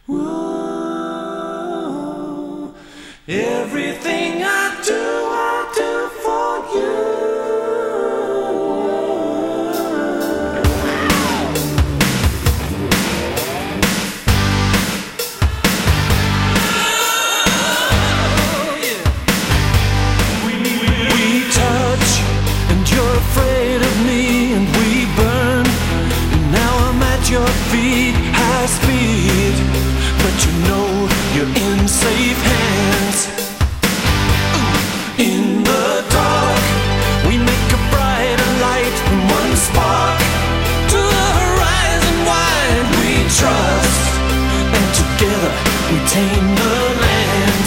Whoa. Everything I do for you. We touch, and you're afraid of me, and we burn. And now I'm at your feet, high speed, but you know you're in safe hands. In the dark, we make a brighter light from one spark to the horizon wide. We trust, and together we tame the land.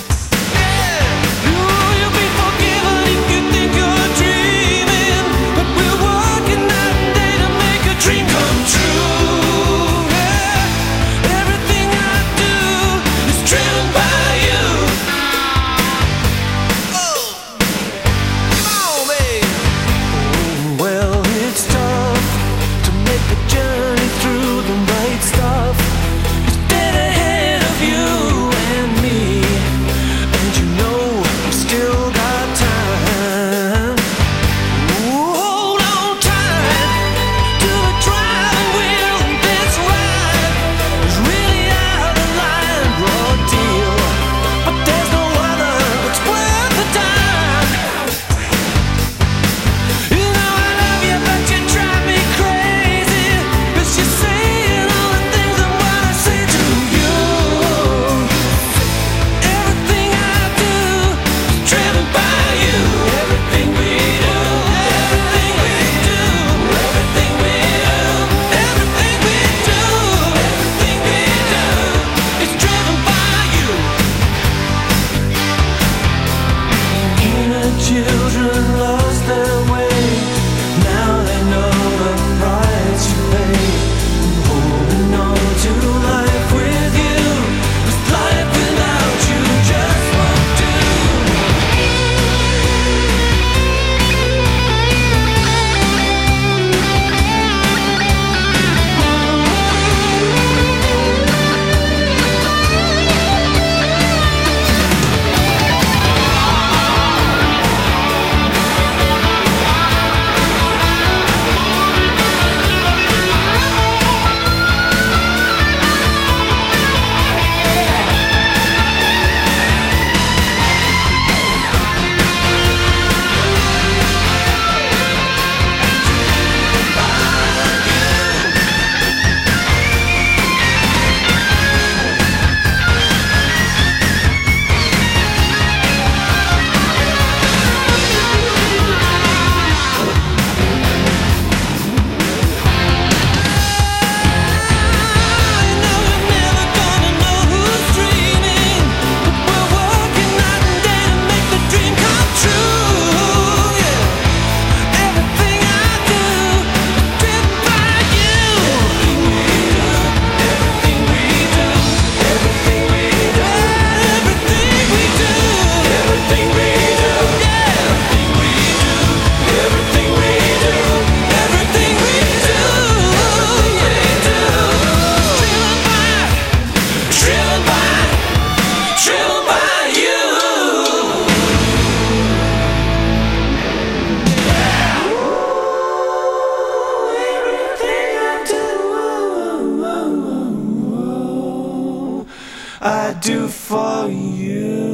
You'll be forgiven if you think you're dreaming, but we're working night and day to make a dream come true. Everything I do is driven by you. Come on, babe. Well, it's tough to make the journey through the right stuff. It's dead ahead of you and me, and you know we still got time. Hold on tight to the driving wheel, and this ride is really out of line, raw deal. But there's no other that's worth the time. You know I love you, but you drive me crazy, 'cause you're saying all the things I wanna say to you. Everything I do is driven by you. Everything we do, everything we do, everything we do, everything we do, everything we do is driven by you. Inner children lost their way. Now they know the price you pay. Holding on to life with you, 'cause life without you just won't do. I do for you.